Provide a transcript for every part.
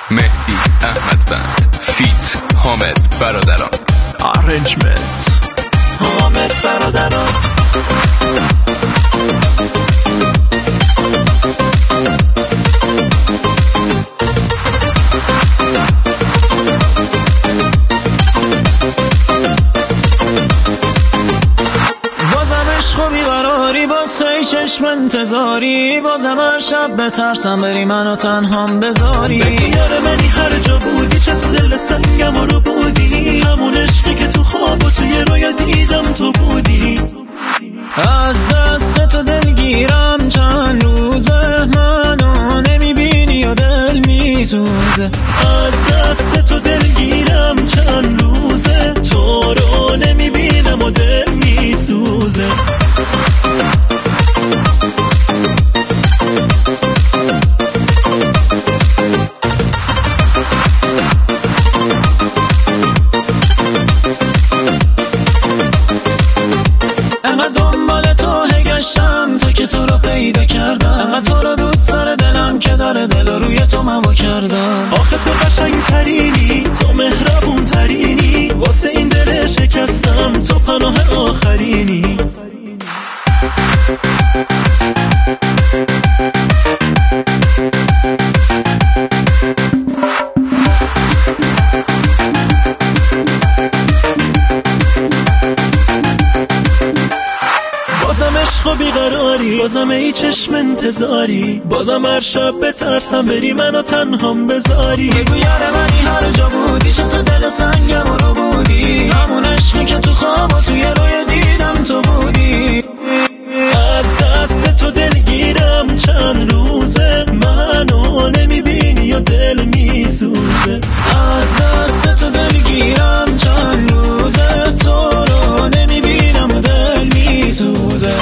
مهدی احمدوند فیت حامد برادران. ارنجمنت حامد برادران. عشق و بیقراری واسه چشم انتظاری، بازم هر شب بترسم بری منو تنهام بذاری. بگو یار منی هر جا بودی، چه تو دل سنگم رو بودی، همون عشقی که تو خواب و توی رویا دیدم تو بودی. از دست تو دلگیرم چند روزه، منو نمیبینی و دل میسوزه. از دست تو دلگیرم چند روزه، تو رو نمیبینم و دل میسوزه. انقدر دنبال تو گشتم تا که تو رو پیدا کردم، انقدر تو رو دوست داره دلم که داره دل روی تو من وا کردم. آخه تو قشنگ ترینی، تو مهربون ترینی، واسه این دل شکستم تو پناه آخرینی. بازم عشق و بیقراری، بازم ای چشم انتظاری، بازم هر شب بترسم بری منو تنهام بذاری. بگو یار منی هر جا بودی، چه تو دل سنگم رو بودی، همون عشقی که تو خواب و توی روی دیدم تو بودی. از دست تو دلگیرم چند روزه، منو نمیبینی و دل میسوزه. از دست تو دلگیرم چند روزه، تو رو نمیبینم و دل میسوزه.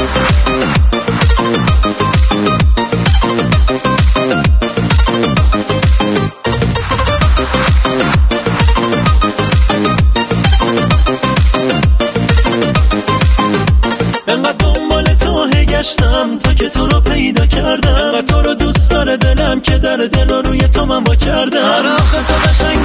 انقدر دنبال تو گشتم تا که تو رو پیدا کردم، انقدر تو رو دوست داره دلم که در دل روی تو من وا کردم. آخه تو قشنگ